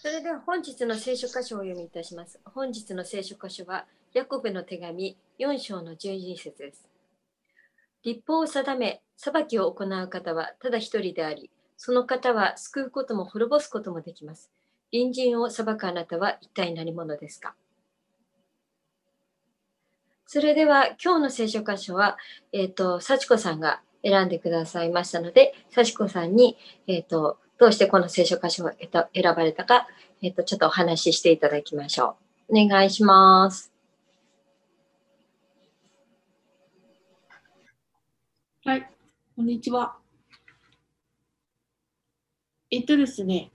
それでは本日の聖書箇所をお読みいたします。本日の聖書箇所は、ヤコブの手紙4章の12節です。律法を定め、裁きを行う方はただ一人であり、その方は救うことも滅ぼすこともできます。隣人を裁くあなたは一体何者ですか？それでは今日の聖書箇所は、幸子さんが選んでくださいましたので、幸子さんに、どうしてこの聖書箇所を選ばれたか、ちょっとお話ししていただきましょう。お願いします。 はい、こんにちは。ですね、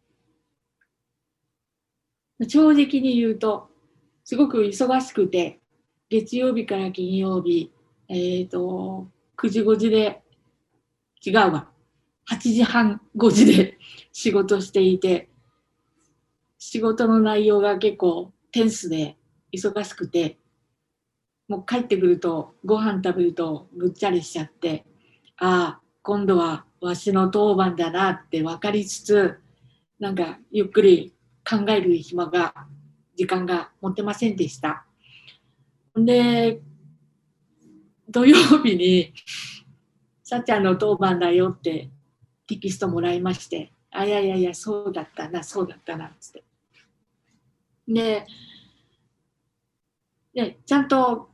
正直に言うと、すごく忙しくて、月曜日から金曜日、9時5時で、違うわ、8時半5時で仕事していて、仕事の内容が結構テンスで忙しくて、もう帰ってくると、ご飯食べるとぐっちゃりしちゃって、ああ、今度はわしの当番だなって分かりつつ、なんかゆっくり考える時間が持てませんでした。で、土曜日に、さっちゃんの当番だよってテキストもらいまして、あ、いやいやいや、そうだったな、そうだったな、つって。で、ちゃんと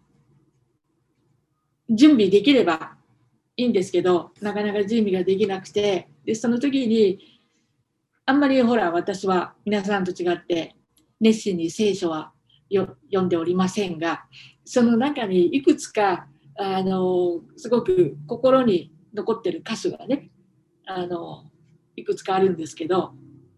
準備できればいいんですけど、なかなか準備ができなくて、で、その時に、あんまりほら、私は皆さんと違って熱心に聖書は読んでおりませんが、その中にいくつか、すごく心に残ってる箇所がね、いくつかあるんですけど、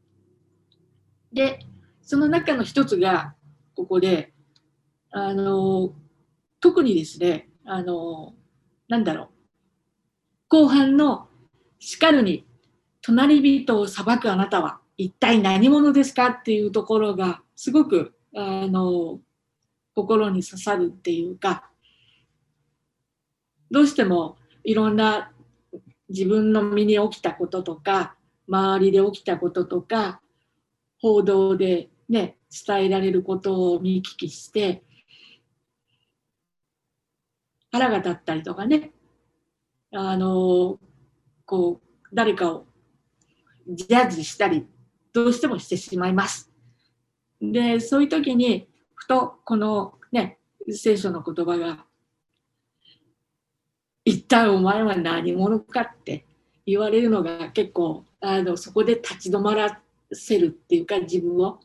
で、その中の一つが、ここで、あの、特にですね、なんだろう、後半の叱るに、隣人を裁くあなたは一体何者ですかっていうところがすごく心に刺さるっていうか、どうしてもいろんな自分の身に起きたこととか、周りで起きたこととか、報道でね、伝えられることを見聞きして、腹が立ったりとかね、こう、誰かをジャッジしたり、どうしてもしてしまいます。で、そういう時に、ふとこのね、聖書の言葉が、一体お前は何者かって言われるのが結構、そこで立ち止まらせるっていうか、自分を、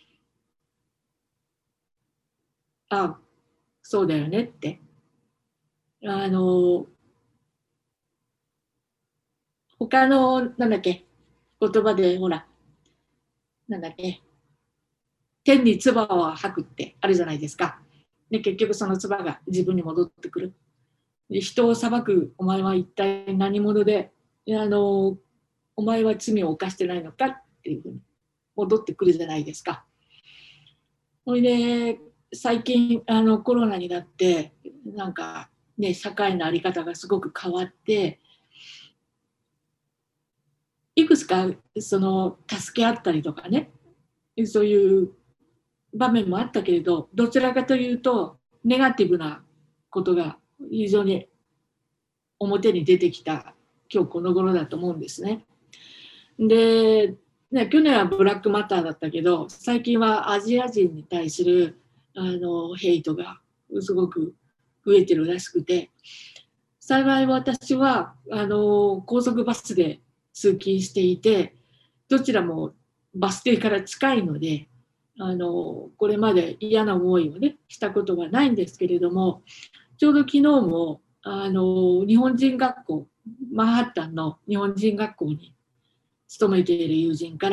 あ、そうだよねって。あの、他の、なんだっけ、言葉で、ほら、なんだっけ、天に唾を吐くってあるじゃないですか。で、結局その唾が自分に戻ってくる。で、人を裁くお前は一体何者で、お前は罪を犯してないのかっていうふうに戻ってくるじゃないですか。それで、最近コロナになって、なんかね、社会の在り方がすごく変わって、いくつかその助け合ったりとかね、そういう場面もあったけれど、どちらかというと、ネガティブなことが非常に表に出てきた今日この頃だと思うんですね。で、ね、去年はブラックマターだったけど、最近はアジア人に対するヘイトがすごく増えてるらしくて、幸い私は高速バスで通勤していて、どちらもバス停から近いので、これまで嫌な思いをね、したことがないんですけれども、ちょうど昨日も日本人学校、マンハッタンの日本人学校に勤めている友人から、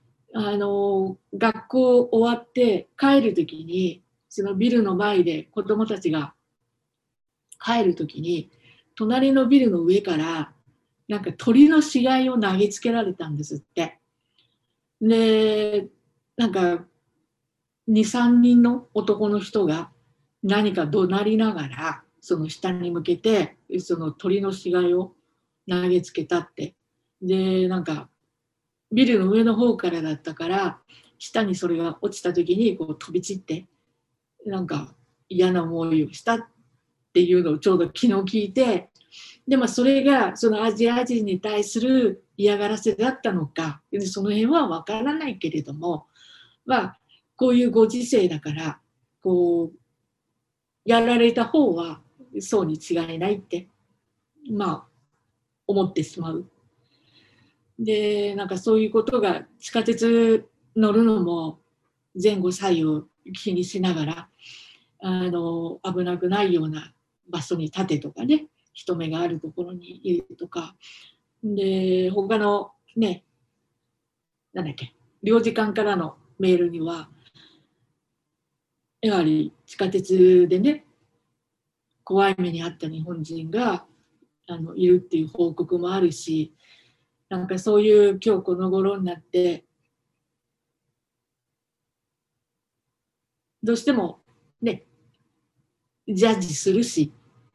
学校終わって帰るときに、そのビルの前で子供たちが帰るときに、隣のビルの上から、なんか鳥の死骸を投げつけられたんですって。で、なんか2、3人の男の人が何か怒鳴りながら、その下に向けて、その鳥の死骸を投げつけたって。で、なんかビルの上の方からだったから、下にそれが落ちた時にこう飛び散って、なんか嫌な思いをしたっていうのをちょうど昨日聞いて、でもそれがそのアジア人に対する嫌がらせだったのか、その辺は分からないけれども、まあ、こういうご時世だから、こう、やられた方はそうに違いないって、まあ、思ってしまう。で、なんかそういうことが地下鉄乗るのも前後左右気にしながら、危なくないような場所に立てとかね、人目があるところにいるとか、で、他のね、なんだっけ、領事館からのメールには、やはり地下鉄でね、怖い目に遭った日本人がいるっていう報告もあるし、なんかそういう今日この頃になって、どうしてもね、ジャッジするし、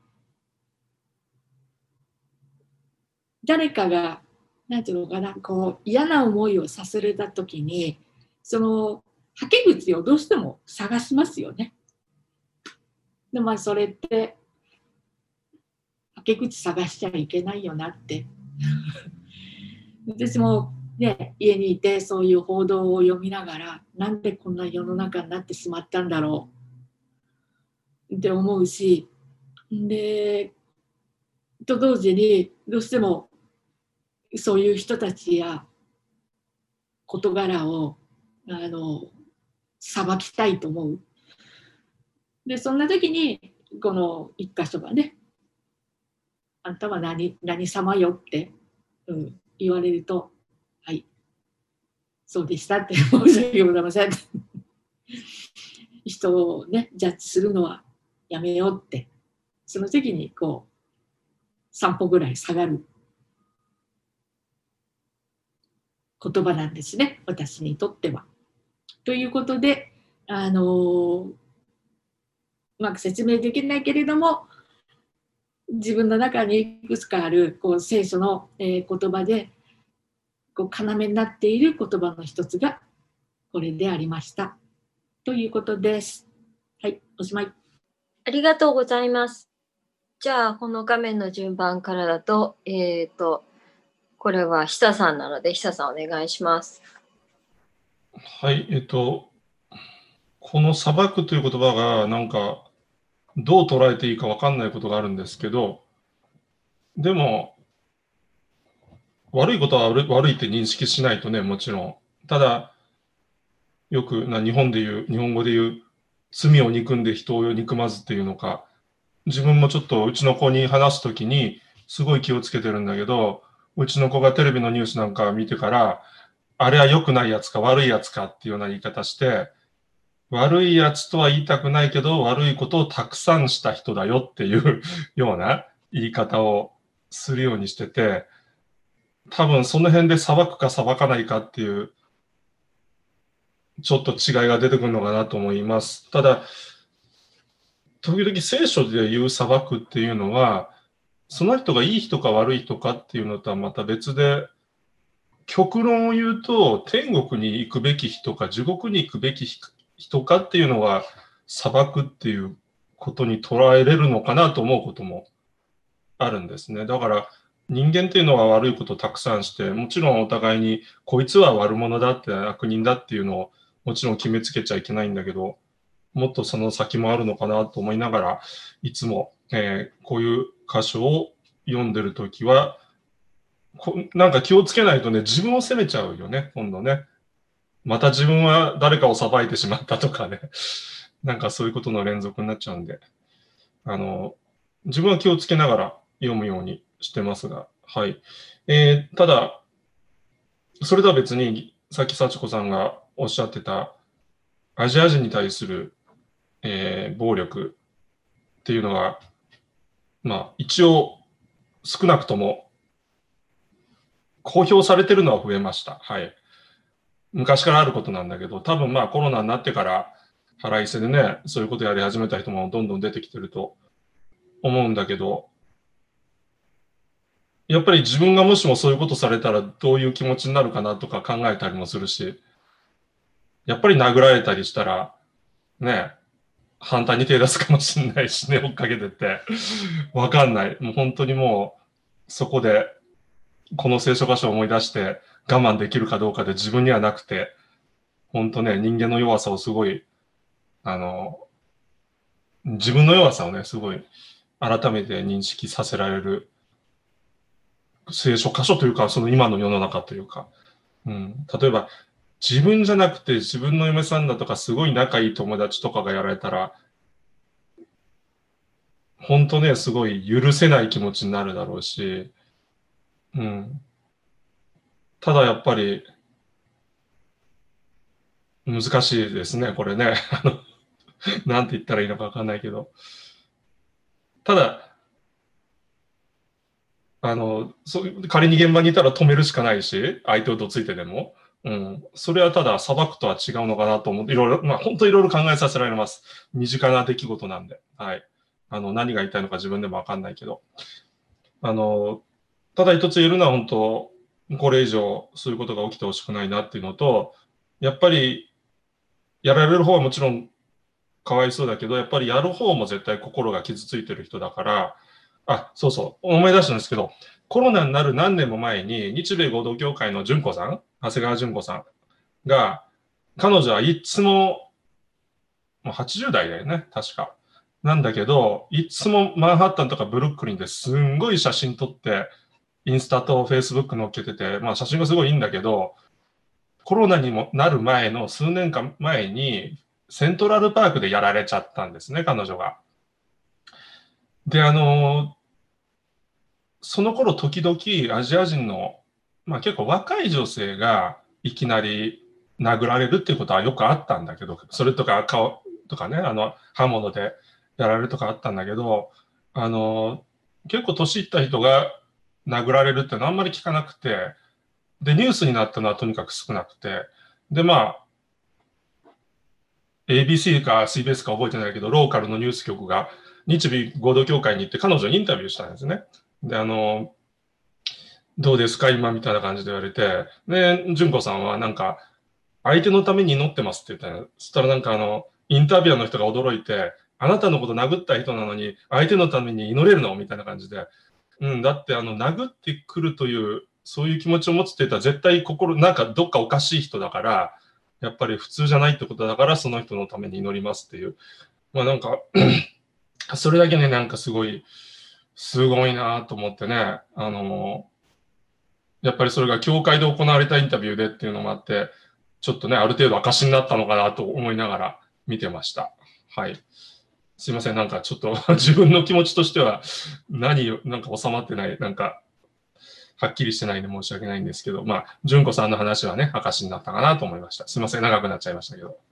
誰かが、なんていうのかな、こう嫌な思いをさせられたときに、その、はけ口をどうしても探しますよね。でもそれって、はけ口探しちゃいけないよなって。私もね、家にいてそういう報道を読みながら、なんでこんな世の中になってしまったんだろうって思うし、で、と同時にどうしてもそういう人たちや事柄を裁きたいと思う。で、そんな時にこの一箇所がね、あんたは何様よって、言われると、はい、そうでしたって申し訳ございません。人をね、ジャッジするのはやめようって、その時にこう、3歩ぐらい下がる言葉なんですね、私にとっては。ということで、うまく説明できないけれども、自分の中にいくつかあるこう聖書の、言葉でこう要になっている言葉の一つがこれでありましたということです。はい、おしまい。 ありがとうございます。じゃあ、この画面の順番からだと、これは久さんなので、久さんお願いします。 はい、この裁くという言葉がなんかどう捉えていいか分かんないことがあるんですけど、でも悪いことは悪いって認識しないとね、もちろん。ただ、よく日本語で言う、罪を憎んで人を憎まずっていうのか、自分もちょっとうちの子に話すときにすごい気をつけてるんだけど、うちの子がテレビのニュースなんか見てから、あれは良くないやつか悪いやつかっていうような言い方して、悪いやつとは言いたくないけど、悪いことをたくさんした人だよっていうような言い方をするようにしてて、多分その辺で裁くか裁かないかっていう、ちょっと違いが出てくるのかなと思います。ただ、時々聖書で言う裁くっていうのは、その人がいい人か悪い人かっていうのとはまた別で、極論を言うと、天国に行くべき人か地獄に行くべき人かっていうのが裁くっていうことに捉えれるのかなと思うこともあるんですね。だから人間っていうのは悪いことをたくさんして、もちろんお互いにこいつは悪者だって悪人だっていうのをもちろん決めつけちゃいけないんだけど、もっとその先もあるのかなと思いながら、いつも、こういう箇所を読んでるときは、なんか気をつけないとね、自分を責めちゃうよね、今度ね。また自分は誰かを裁いてしまったとかね。なんかそういうことの連続になっちゃうんで、自分は気をつけながら読むようにしてますが、はい。ただ、それとは別に、さっき幸子さんがおっしゃってた、アジア人に対する、暴力っていうのが、まあ、一応、少なくとも公表されてるのは増えました。はい。昔からあることなんだけど、多分まあコロナになってから腹いせでね、そういうことやり始めた人もどんどん出てきてると思うんだけど、 やっぱり自分がもしもそういうことされたらどういう気持ちになるかなとか考えたりもするし、やっぱり殴られたりしたら、ね、反対に手出すかもしれないしね、追っかけてって。わかんない。もう本当にもう、そこで、この聖書箇所を思い出して我慢できるかどうかで自分にはなくて、本当ね、人間の弱さをすごい、あの、自分の弱さをね、すごい改めて認識させられる聖書箇所というか、その今の世の中というか、うん、例えば自分じゃなくて自分の嫁さんだとかすごい仲いい友達とかがやられたら、本当ね、すごい許せない気持ちになるだろうし、うん、ただやっぱり難しいですね、これね。なんて言ったらいいのかわかんないけど。ただ、仮に現場にいたら止めるしかないし、相手をどついてでも。うん。それはただ裁くとは違うのかなと思って、いろいろ、まあ本当いろいろ考えさせられます。身近な出来事なんで。はい。何が言いたいのか自分でもわかんないけど。あの、ただ一つ言えるのは本当、これ以上そういうことが起きてほしくないなっていうのと、やっぱり、やられる方はもちろんかわいそうだけど、やっぱりやる方も絶対心が傷ついてる人だから、あ、そうそう、思い出したんですけど、コロナになる何年も前に、日米合同協会の純子さん、長谷川純子さんが、彼女はいつも、もう80代だよね、確か。なんだけど、いつもマンハッタンとかブルックリンですんごい写真撮って、インスタとフェイスブック載っけてて、まあ写真がすごいいいんだけど、コロナにもなる前の数年間前に、セントラルパークでやられちゃったんですね、彼女が。で、その頃時々アジア人の、まあ結構若い女性がいきなり殴られるっていうことはよくあったんだけど、それとか顔とかね、刃物でやられるとかあったんだけど、あの、結構年いった人が殴られるっていうのはあんまり聞かなくて、で、ニュースになったのはとにかく少なくて、で、まあ、ABC か CBS か覚えてないけど、ローカルのニュース局が日米合同協会に行って彼女にインタビューしたんですね。で、どうですか今みたいな感じで言われて、で、純子さんはなんか、相手のために祈ってますって言ったの。そしたらなんかインタビュアーの人が驚いて、あなたのこと殴った人なのに、相手のために祈れるのみたいな感じで。うん、だって殴ってくるという、そういう気持ちを持つって言ったら絶対なんかどっかおかしい人だから、やっぱり普通じゃないってことだから、その人のために祈りますっていう。まあなんかそれだけね、なんかすごいなと思ってね、やっぱりそれが教会で行われたインタビューでっていうのもあって、ちょっとね、ある程度証になったのかなと思いながら見てました。はい。すいません、なんかちょっと自分の気持ちとしてはなんか収まってない、なんかはっきりしてないんで申し訳ないんですけど、まあ、純子さんの話はね、証になったかなと思いました。すいません、長くなっちゃいましたけど。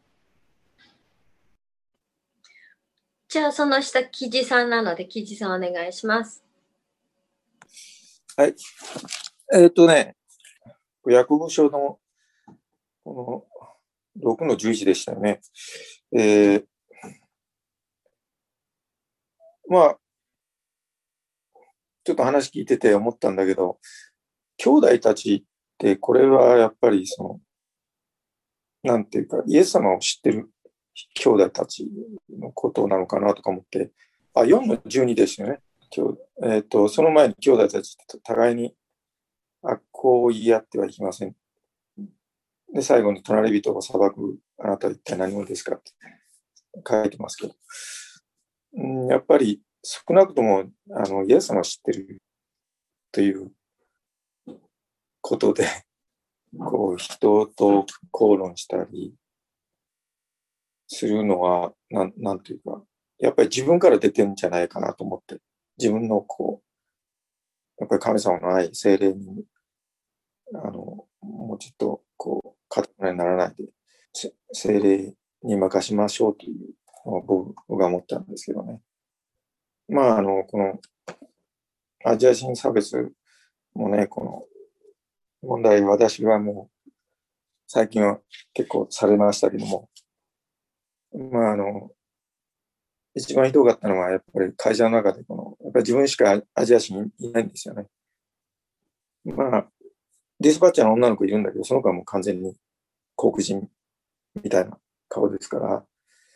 じゃあ、その下、記事さんなので、記事さんお願いします。 はい。ヤコブ書のこの6の11でしたよね。まあ、ちょっと話聞いてて思ったんだけど、兄弟たちってこれはやっぱりなんていうか、イエス様を知ってる兄弟たちのことなのかなとか思って、4の12ですよね。その前に兄弟たちって互いに悪行を言い合ってはいけません。で、最後に隣人を裁くあなたは一体何者ですかって書いてますけど、やっぱり少なくともイエス様を知ってるということで、人と口論したりするのは、なんていうか、やっぱり自分から出てるんじゃないかなと思って、自分のやっぱり神様の愛、精霊に、もうちょっと固くならないで、精霊に任しましょうというのを僕が思ったんですけどね。まあ、このアジア人差別もね、この問題、私はもう最近は結構されましたけども、まあ、一番ひどかったのは、やっぱり会社の中でやっぱり自分しかアジア人いないんですよね。 まあ、ディスパッチャーの女の子いるんだけど、その子はもう完全に黒人みたいな顔ですから、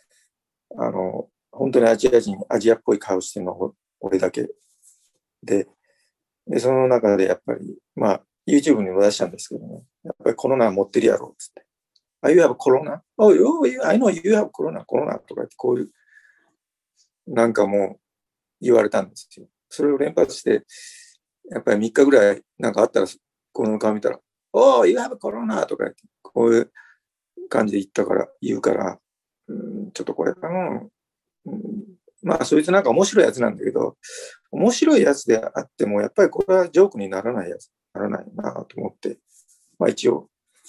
本当にアジアっぽい顔してるのは俺だけで、その中でやっぱり、まあ、YouTube にも出したんですけどね、やっぱりコロナ持ってるやろ、つって。You have corona? I know you have corona, コロナとか言って、こういう、なんかもう言われたんですよ。それを連発して、やっぱり3日ぐらいなんかあったら、この顔見たら、you have corona とか言って、こういう感じで言うから、ちょっとこれかな。まあ、そいつなんか面白いやつなんだけど、面白いやつであっても、やっぱりこれはジョークにならないなと思って、まあ一応、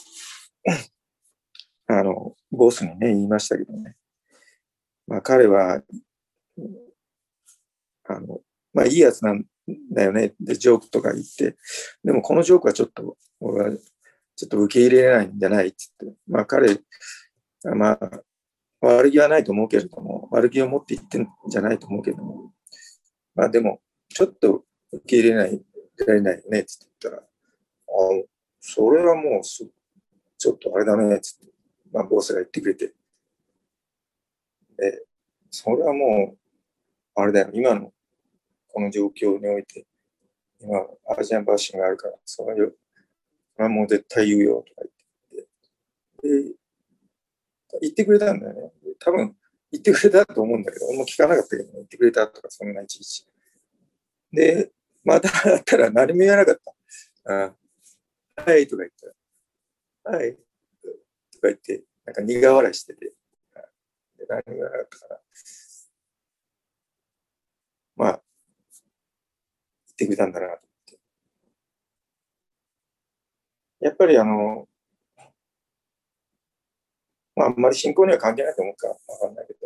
ボスにね、言いましたけどね。まあ彼は、まあいいやつなんだよね。で、ジョークとか言って、でもこのジョークはちょっと、俺はちょっと受け入れられないんじゃないっつって。まあ彼、まあ、悪気はないと思うけれども、悪気を持って言ってんじゃないと思うけれども、まあでも、ちょっと受け入れられないよねっつって言ったら、それはもうちょっとあれだねっつって、まあボスが言ってくれて、で、それはもう、あれだよ、今のこの状況において、今、アジアンバッシングがあるから、それはもう絶対言うよとか言って、で、言ってくれたんだよね。多分、言ってくれたと思うんだけど、俺も聞かなかったけど、言ってくれたとか、そんないちいち。で、また会ったら何も言わなかった。はいとか言ったら、はいとか言って、なんか苦笑いしてて、何も言わなかったから、まあ、言ってくれたんだなと思って。やっぱりまあ、あんまり信仰には関係ないと思うからわかんないけど、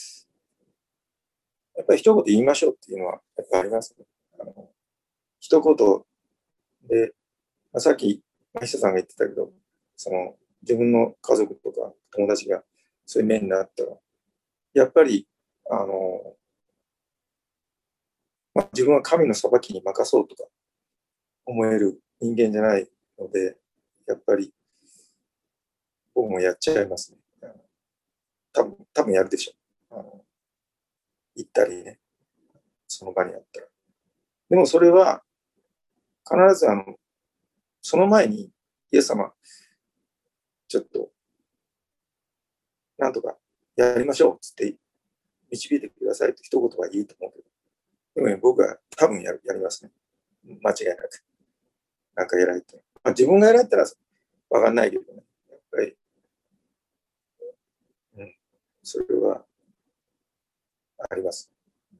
やっぱり一言言いましょうっていうのはやっぱありますね。一言で、さっき、マヒさんが言ってたけど、自分の家族とか友達がそういう面になったら、やっぱり、まあ、自分は神の裁きに任そうとか思える人間じゃないので、やっぱり僕もやっちゃいますね。多分やるでしょ。行ったりね、その場にあったら。でもそれは必ずその前にイエス様、ちょっと、なんとかやりましょうっつって導いてくださいと一言は言うと思うけど、でもね、僕は多分やりますね。間違いなく。なんか偉いって。まあ、自分が偉いったらわかんないけどね。やっぱり、それはあります。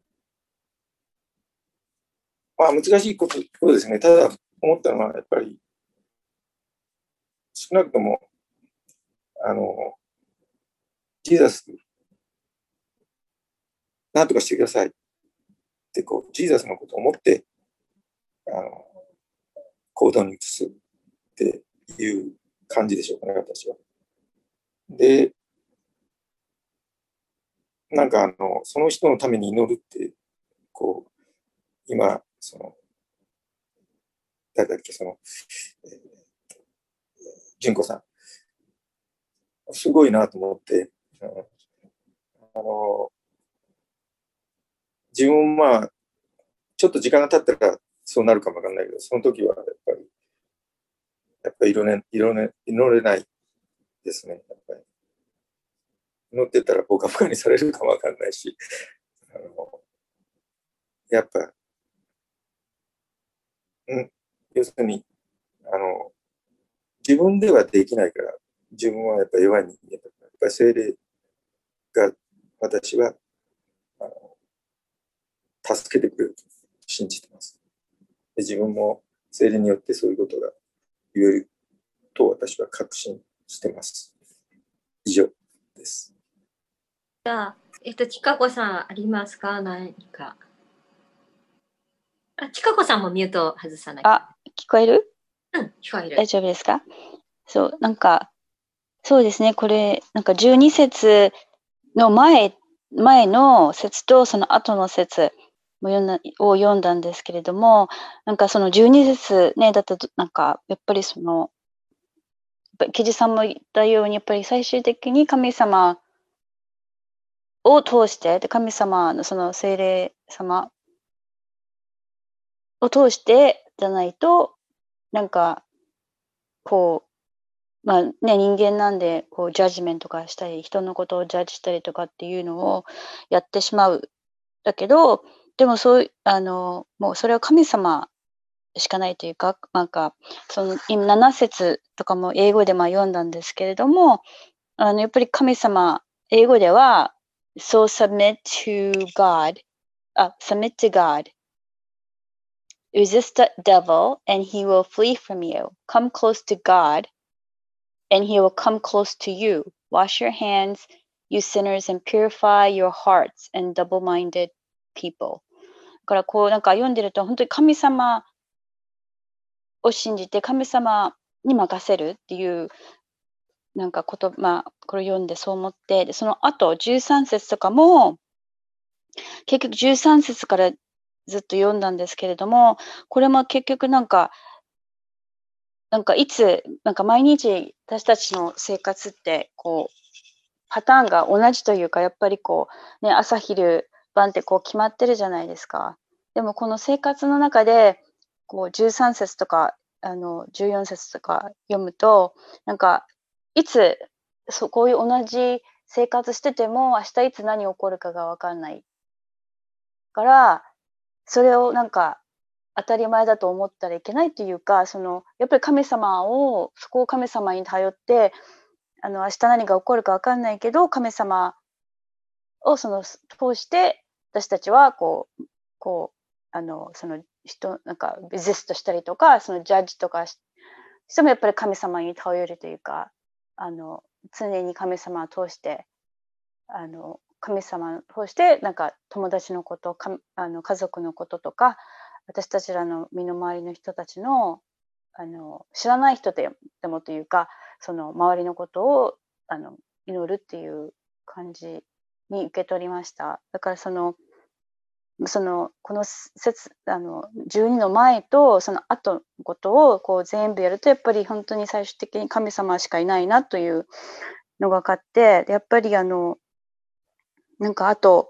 まあ、難しいことですね。ただ、思ったのは、やっぱり、少なくとも、ジーザス、なんとかしてくださいって、ジーザスのことを思って、行動に移すっていう感じでしょうかね、私は。で、なんかその人のために祈るって、今、誰だっけ、純子さん。すごいなと思って、自分は、ちょっと時間が経ったらそうなるかもわかんないけど、その時はやっぱり祈れないですね。やっぱり祈ってたらボカボカにされるかもわかんないし、やっぱ、要するに、自分ではできないから、自分はやっぱり弱い人間だから、やっぱり聖霊が私は助けてくれると信じてます。で、自分も聖霊によってそういうことが言えると私は確信してます。以上です。 じゃあ、ちかこさんありますか？何か。ちかこさんもミュート外さない。 聞こえる？ 聞こえる。 大丈夫ですか？そう、そうですね、これ、12節の前の節とその後の節を読んだんですけれども、なんかその12節ね、だったと、なんかやっぱりその、キジさんも言ったように、やっぱり最終的に神様を通して、で神様のその聖霊様を通してじゃないと、なんかこう、まあね、人間なんで、こう、ジャッジメントとかしたり、人のことをジャッジしたりとかっていうのをやってしまう。だけど、でもそういう、もうそれは神様しかないというか、なんか、その、今7節とかも英語で読んだんですけれども、やっぱり神様、英語では、so submit to God, submit to God. Resist the devil and he will flee from you. Come close to God and he will come close to you. Wash your hands, you sinners, and purify your hearts and double-minded people. だからこうなんか読んでると本当に神様を信じて神様に任せるっていうなんかこれを読んでそう思って、でその後13節とかも結局13節からずっと読んだんですけれども、これも結局なんかいつ、なんか毎日私たちの生活ってこうパターンが同じというか、やっぱりこうね、朝昼晩ってこう決まってるじゃないですか。でもこの生活の中でこう13節とか14節とか読むと、なんかいつこういう同じ生活してても明日いつ何起こるかが分かんないから、それをなんか当たり前だと思ったらいけないというか、やっぱり神様そこを神様に頼って、明日何が起こるか分かんないけど、神様を通して私たちはその人なんかビジネストしたりとか、そのジャッジとかしてもやっぱり神様に頼るというか、常に神様を通して神様を通してなんか友達のこと家族のこととか、私たちらの身の回りの人たちの知らない人でもというか、その周りのことを祈るっていう感じに受け取りました。だからこの12の前とその後のことをこう全部やると、やっぱり本当に最終的に神様しかいないなというのが分かって、やっぱりなんかあと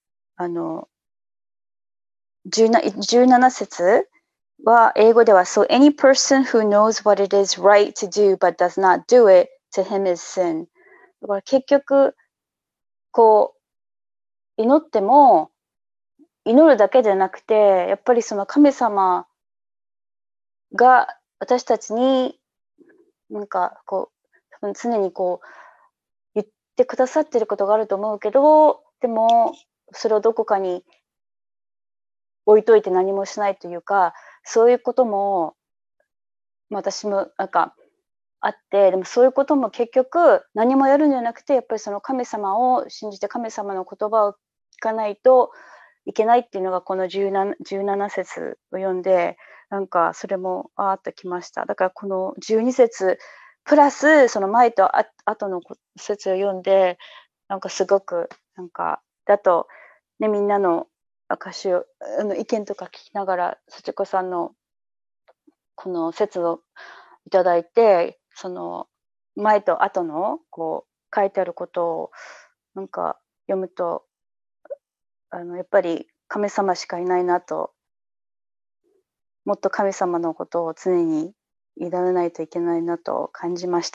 17節は英語では So any person who knows what it is right to do but does not do it, to him is sin. だから結局こう祈っても祈るだけじゃなくて、やっぱりその神様が私たちになんかこう常にこう言ってくださってることがあると思うけど、でもそれをどこかに置いといて何もしないというか、そういうことも私もなんかあって、でもそういうことも結局何もやるんじゃなくて、やっぱりその神様を信じて神様の言葉を聞かないといけないっていうのがこの17節を読んで、なんかそれもあーっときました。だからこの12節プラスその前と後の節を読んで、なんかすごくなんかだとね、みんなの証を意見とか聞きながら、幸子さんのこの説をいただいて、その前と後のこう書いてあることをなんか読むと、やっぱり神様しかいないなと、もっと神様のことを常に委ねないといけないなと感じました。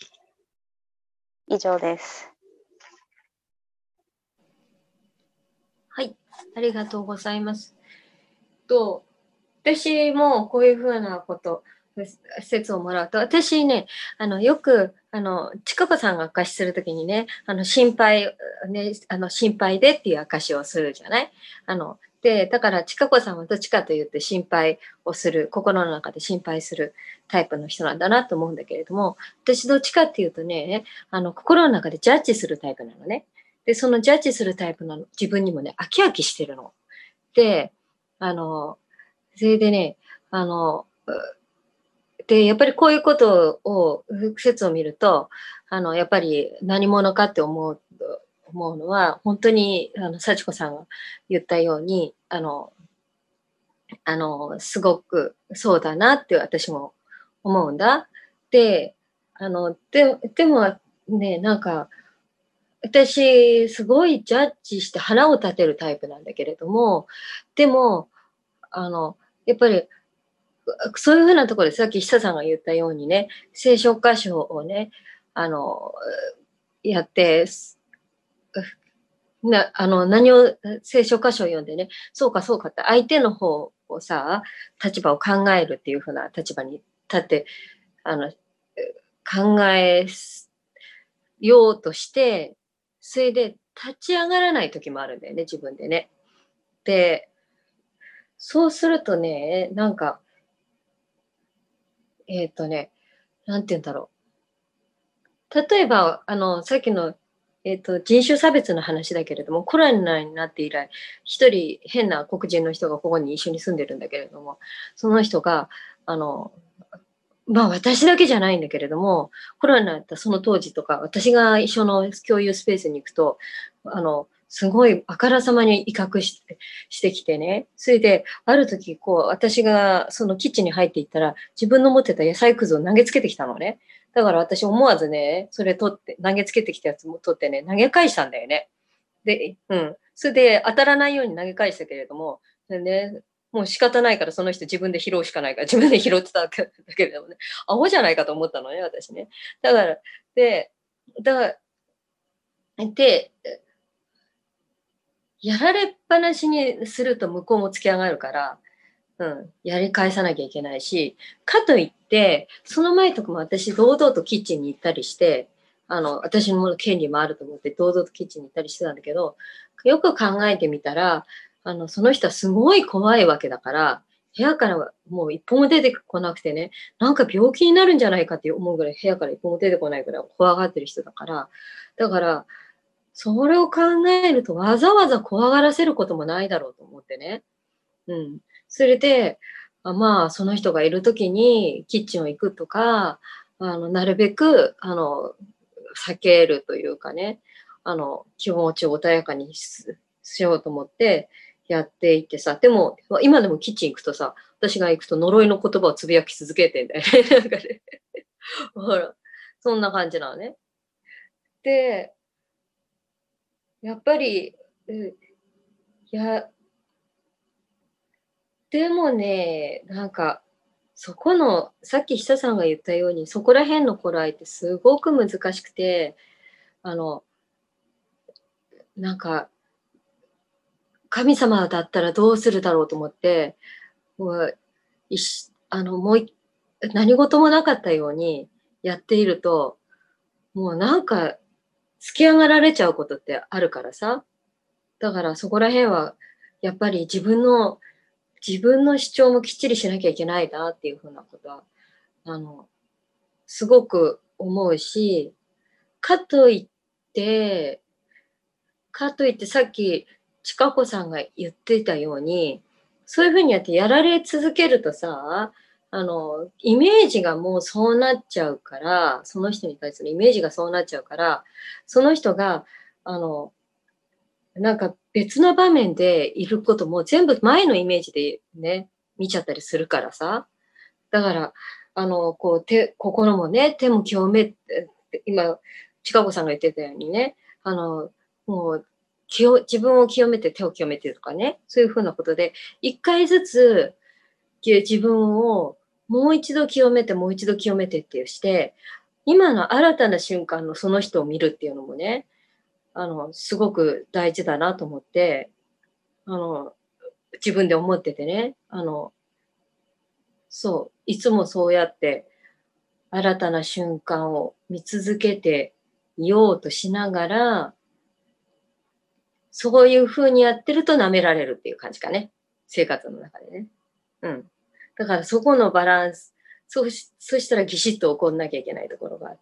以上です。 はい、ありがとうございます。私もこういうふうなこと説をもらうと、私ね、よくちかこさんが証しするときにね、心配でっていう証しをするじゃない。でだからちかこさんはどっちかというと心配をする、心の中で心配するタイプの人なんだなと思うんだけれども、私どっちかっていうとね、心の中でジャッジするタイプなのね。でそのジャッジするタイプの自分にもね、飽き飽きしてるの。でそれでね、で、やっぱりこういうことを、説を見ると、やっぱり何者かって思う思うのは、本当に、幸子さんが言ったように、すごくそうだなって私も思うんだ。で、でもね、なんか、私、すごいジャッジして腹を立てるタイプなんだけれども、でも、あの、やっぱり、そういうふうなところでさっき久さんが言ったようにね、聖書箇所をね、あの、やって、何を、聖書箇所を読んでね、そうかそうかって相手の方をさ、立場を考えるっていうふうな立場に立って、あの、考えようとして、それで立ち上がらない時もあるんだよね、自分でね。で、そうするとね、なんか、なんて言うんだろう。例えば、さっきの、人種差別の話だけれども、コロナになって以来、一人変な黒人の人がここに一緒に住んでるんだけれども、その人が、あの、まあ私だけじゃないんだけれども、コロナになったその当時とか、私が一緒の共有スペースに行くと、すごいあからさまに威嚇してきてね。それで、ある時、こう、私がそのキッチンに入っていったら、自分の持ってた野菜くずを投げつけてきたのね。だから私思わずね、それ取って、投げつけてきたやつも取ってね、投げ返したんだよね。で、うん。それで当たらないように投げ返したけれども、でね、もう仕方ないからその人自分で拾うしかないから自分で拾ってただけれどもね、アホじゃないかと思ったのね、私ね。だから、で、だから、で、やられっぱなしにすると向こうも突き上がるから、うん、やり返さなきゃいけないし、かといって、その前とかも私堂々とキッチンに行ったりして、私の権利もあると思って堂々とキッチンに行ったりしてたんだけど、よく考えてみたら、その人はすごい怖いわけだから、部屋からはもう一歩も出てこなくてね、なんか病気になるんじゃないかって思うぐらい部屋から一歩も出てこないぐらい怖がってる人だから、だから、それを考えるとわざわざ怖がらせることもないだろうと思ってね。うん。それで、まあ、その人がいるときにキッチンを行くとか、なるべく、避けるというかね、気持ちを穏やかにしようと思ってやっていってさ、でも、今でもキッチン行くとさ、私が行くと呪いの言葉をつぶやき続けてんだよね。なんかね、ほら、そんな感じなのね。で、やっぱり、いや、でもね、なんか、そこの、さっき久さんが言ったように、そこら辺の頃合いってすごく難しくて、あの、なんか、神様だったらどうするだろうと思って、もう、いしあの、もうい何事もなかったようにやっていると、もうなんか、突き上がられちゃうことってあるからさ。だからそこら辺は、やっぱり自分の主張もきっちりしなきゃいけないなっていうふうなことは、あの、すごく思うし、かといって、さっき、ちかこさんが言ってたように、そういうふうにやってやられ続けるとさ、イメージがもうそうなっちゃうから、その人に対するイメージがそうなっちゃうから、その人が、あの、なんか別の場面でいることも全部前のイメージでね、見ちゃったりするからさ。だから、こう、心もね、手も清めて、今、近子さんが言ってたようにね、もう、自分を清めて手を清めてとかね、そういうふうなことで、一回ずつ、自分をもう一度清めて、もう一度清めてっていうして、今の新たな瞬間のその人を見るっていうのもね、すごく大事だなと思って、あの、自分で思っててね、そう、いつもそうやって新たな瞬間を見続けていようとしながら、そういう風にやってると舐められるっていう感じかね。生活の中でね。うん。だからそこのバランス、そしたらギシッと怒んなきゃいけないところがあって、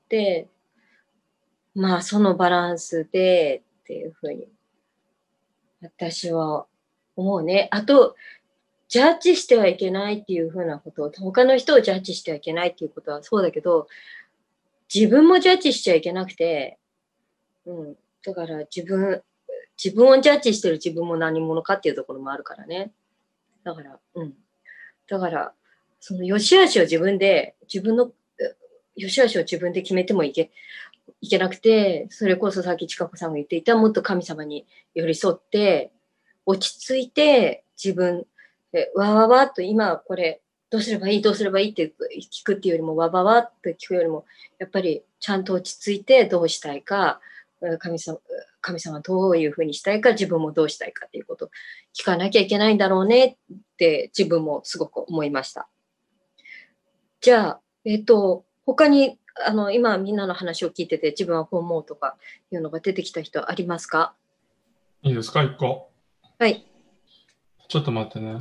まあそのバランスでっていう風に、私は思うね。あと、ジャッジしてはいけないっていう風なことを、他の人をジャッジしてはいけないっていうことはそうだけど、自分もジャッジしちゃいけなくて、うん。 だから自分をジャッジしてる自分も何者かっていうところもあるからね。だから、だから、その良し悪しを自分の良し悪しを自分で決めてもいけなくて、それこそさっき千佳子さんが言っていた、もっと神様に寄り添って、落ち着いて自分で、わわわっと今これどうすればいいって聞くっていうよりも、わわわっと聞くよりも、やっぱりちゃんと落ち着いてどうしたいか、神様どういうふうにしたいか、自分もどうしたいかっていうことを聞かなきゃいけないんだろうねって自分もすごく思いました。じゃあ、他に今みんなの話を聞いてて自分はこう思うとかいうのが出てきた人ありますか？ いいですか、一個。 はい。 ちょっと待ってね。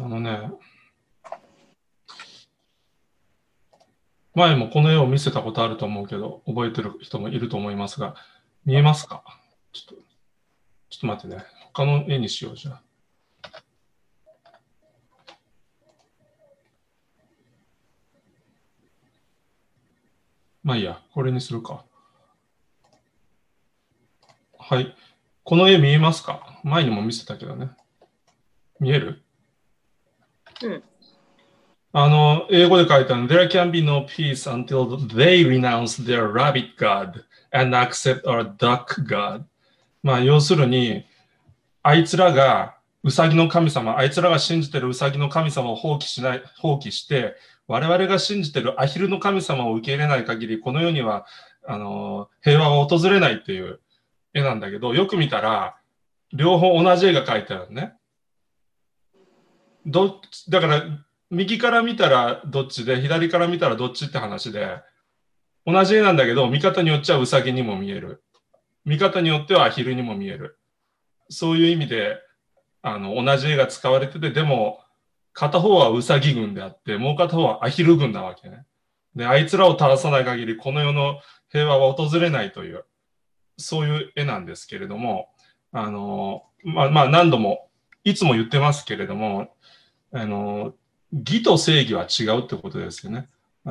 前もこの絵を見せたことあると思うけど、覚えてる人もいると思いますが、見えますか？ちょっと待ってね。他の絵にしようじゃあ。まあいいや、これにするか。はい。この絵見えますか？前にも見せたけどね。見える？ うん。 英語で書いたの、There can be no peace until they renounce their rabbit god and accept our duck god。まあ、要するに、あいつらがウサギの神様、あいつらが信じてるウサギの神様を放棄して、我々が信じてるアヒルの神様を受け入れない限り、この世には平和は訪れないっていう絵なんだけど、よく見たら、両方同じ絵が描いてあるね。だから、右から見たらどっちで、左から見たらどっちって話で、同じ絵なんだけど、見方によっちゃウサギにも見える。見方によってはアヒルにも見える。そういう意味で、同じ絵が使われてて、でも、片方はウサギ軍であって、もう片方はアヒル軍なわけね。で、あいつらを倒さない限り、この世の平和は訪れないという、そういう絵なんですけれども、何度も、いつも言ってますけれども、義と正義は違うってことですよね。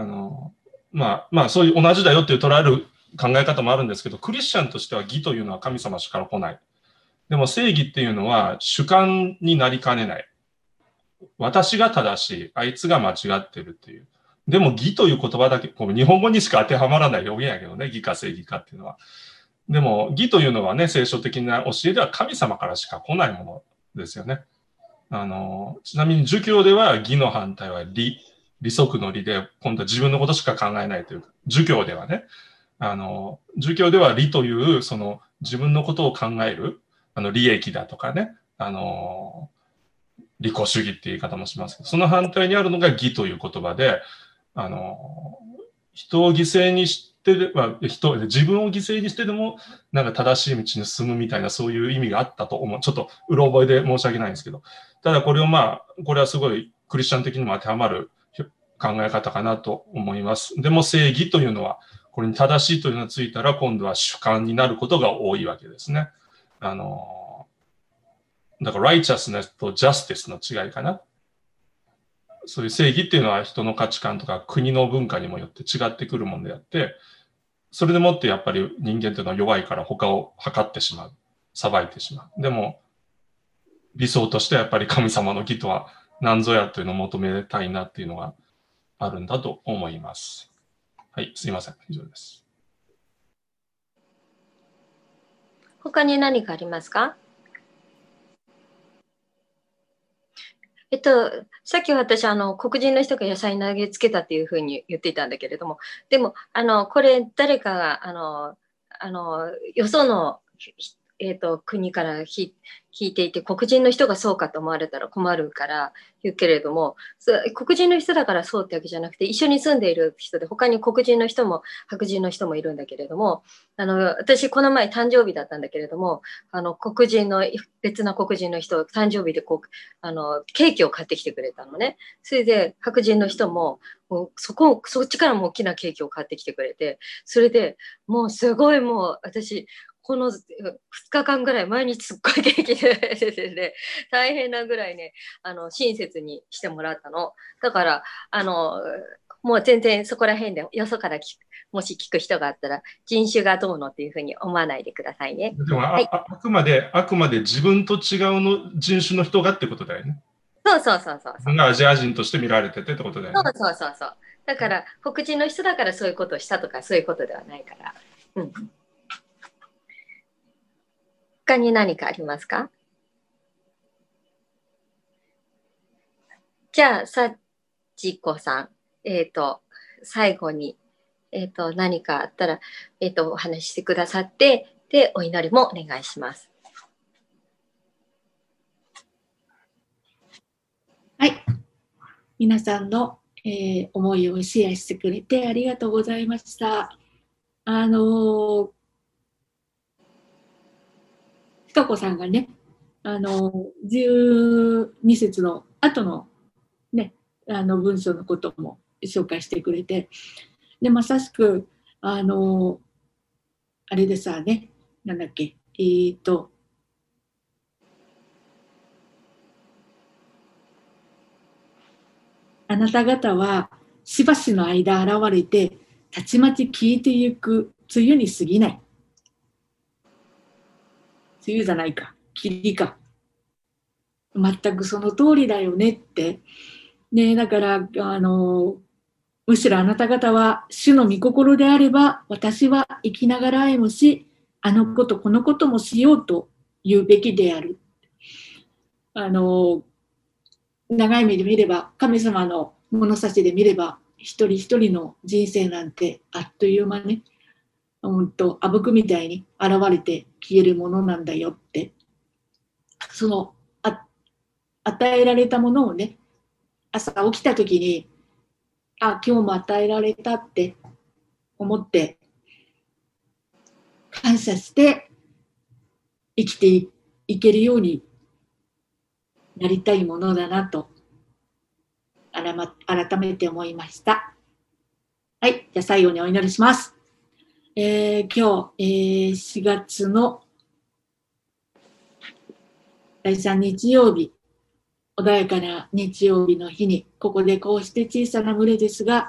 そういう同じだよっていう捉える考え方もあるんですけど、クリスチャンとしては義というのは神様しか来ない。でも正義っていうのは主観になりかねない。私が正しい、あいつが間違ってるっていう。でも義という言葉だけ、日本語にしか当てはまらない表現やけどね、義か正義かっていうのは。でも義というのはね、聖書的な教えでは神様からしか来ないものですよね。ちなみに儒教では義の反対は利則の利で、今度は自分のことしか考えないというか、儒教ではね、儒教では利という、その自分のことを考える、利益だとかね、利己主義っていう言い方もしますけど、その反対にあるのが義という言葉で、人を犠牲にして自分を犠牲にしてでも、なんか正しい道に進むみたいな、そういう意味があったと思う。ちょっとうろ覚えで申し訳ないんですけど、ただこれはすごいクリスチャン的にも当てはまる考え方かなと思います。でも正義というのは、これに正しいというのがついたら、今度は主観になることが多いわけですね。だから、righteousness と justice の違いかな。そういう正義っていうのは人の価値観とか国の文化にもよって違ってくるものであって、それでもってやっぱり人間というのは弱いから他を測ってしまう。裁いてしまう。でも、理想としてはやっぱり神様の義とは何ぞやというのを求めたいなっていうのがあるんだと思います。はい、すいません。以上です。 他に何かありますか？さっき私、黒人の人が野菜投げつけたっていうふうに言っていたんだけれども、でも、これ、誰かが、よその、国から聞いていて、黒人の人がそうかと思われたら困るから言うけれども、黒人の人だからそうってわけじゃなくて、一緒に住んでいる人で、他に黒人の人も白人の人もいるんだけれども、私、この前誕生日だったんだけれども、別な黒人の人、誕生日でケーキを買ってきてくれたのね。それで、白人の人も、そっちからも大きなケーキを買ってきてくれて、それでもうすごい私、この2日間ぐらい毎日すっごいケーキで大変なぐらいね、親切にしてもらったの。だから、 もう全然そこら辺でよそからもし聞く人があったら人種がどうのっていうふうに思わないでくださいね。 でもはい、 あくまで自分と違うの人種の人がってことだよね。 そうそうそうそう自分がアジア人として見られててってことだよね。 そうそうそうそう。だから黒人の人だからそういうことをしたとかそういうことではないから。うん。他に何かありますか？じゃあ、さちこさん、最後に、何かあったら、お話ししてくださって、で、お祈りもお願いします。 はい。皆さんの、思いをシェアしてくれてありがとうございました。ひかこさんがね、12節の後のね、文章のことも紹介してくれて、で、まさしく、あれでさね、なんだっけ、あなた方はしばしの間現れて、たちまち消えてゆく梅雨に過ぎない。梅雨じゃないか、霧か。全くその通りだよねって。ね、だから、むしろあなた方は主の御心であれば、私は生きながらえもし、あのことこのこともしようと言うべきである。長い目で見れば、神様の物差しで見れば、一人一人の人生なんてあっという間ね、あぶくみたいに現れて消えるものなんだよって、その与えられたものをね、朝起きた時に、今日も与えられたって思って、感謝して生きていけるようになりたいものだなと改めて思いました。はい、じゃあ最後にお祈りします。今日、4月の第3日曜日、穏やかな日曜日の日に、ここでこうして小さな群れですが、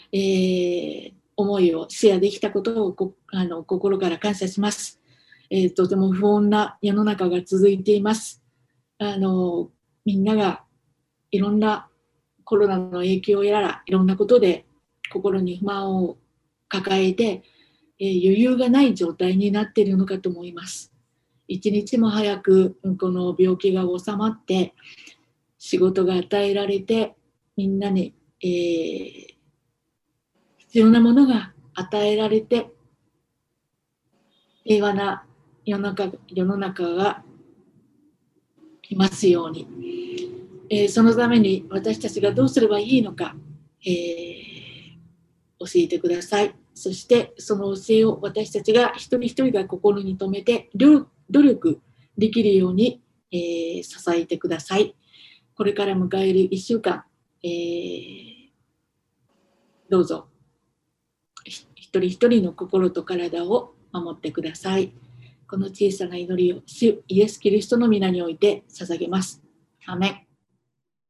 思いをシェアできたことを心から感謝します。とても不穏な世の中が続いています。みんながいろんなコロナの影響やらいろんなことで心に不満を抱えて、余裕がない状態になっているのかと思います。一日も早くこの病気が収まって仕事が与えられてみんなに、必要なものが与えられて平和な世の中がいますように、そのために私たちがどうすればいいのか、教えてください。そしてその教えを私たちが一人一人が心に留めて努力できるように、支えてください。これから迎える1週間、どうぞ一人一人の心と体を守ってください。この小さな祈りを主イエス・キリストの皆において捧げます。アーメン。